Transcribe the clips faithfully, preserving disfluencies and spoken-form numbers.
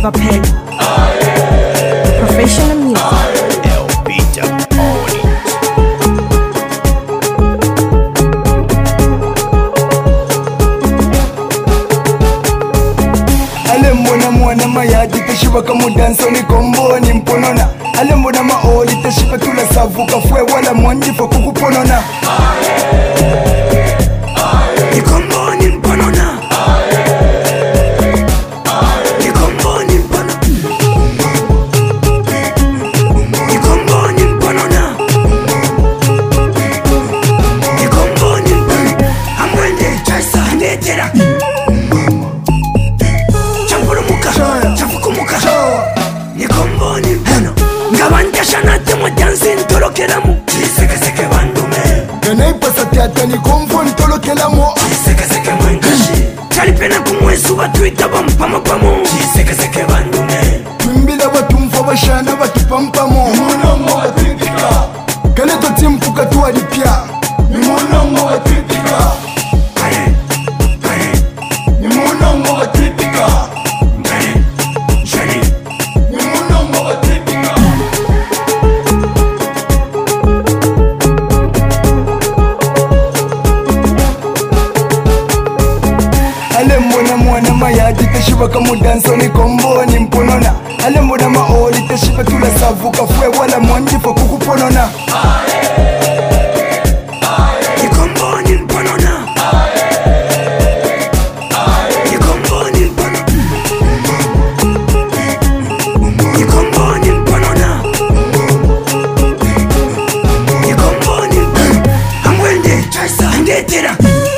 never pay. Professional music. Ale mbona mwana mayaji teshiba kamu danso ni kombo ni mponona. Ale mbona maoli teshiba tula savuka fwe wala mwanjifa kukuponona. Ni kombo ni mponona. Ni kombo ni mponona. Ni kombo ni mponona. Ni kombo ni mponona. Amwende chaisa ndetera. Ngabanja shanate mwajansi ntolokelamu Chisekeseke bandume Gana ipasa teata ni konfo ntolokelamu Chisekeseke mwengashi Chalipena kumwesu batuita bampama pamo Chisekeseke bandume Twimbila batumfa bashana batupampamo Mimunongo batwipika Kale totimpuka tuwalipya Mimunongo batwipika Aye, aye Mimunongo batwipika Mbele, jani Mimunongo batwipika Ale mbona mwana mayaji teshiba kamu danso ni kombo ni mponona. Ale mbona maoli teshiba tula savuka fwe wala mwanjifa kukuponona. Ni kombo ni mponona. Ni kombo ni mponona. Ni kombo ni mponona. Ni kombo ni mponona. Amwende chaisa ndetera.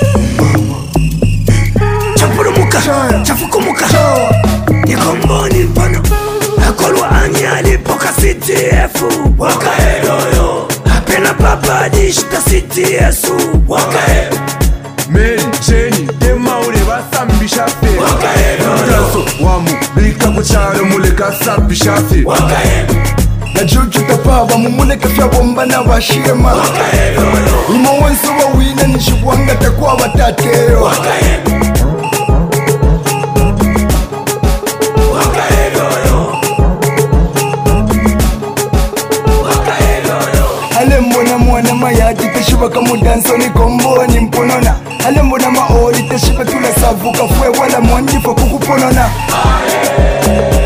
Chafukumuka Ni kombo ni mpano Akolwa anyali poka C T F Wakaeroyo Apena papa dishita C T S Wakaero Mary, Jenny, Dema ule basambisha fe Wakaeroyo Taso, wamu, bika kucharo muleka sabisha fe Wakaero Na juju tapaba mumuleka fya bomba na washirema Wakaeroyo Imo wenso wa wina nishibuanga takuwa watateo Wakaero Ale mbona mwana mayaji teshiba kamu danso ni kombo ni mponona. Ale mbona maoli teshiba tula savuka fwe wala mwanjifa kukuponona.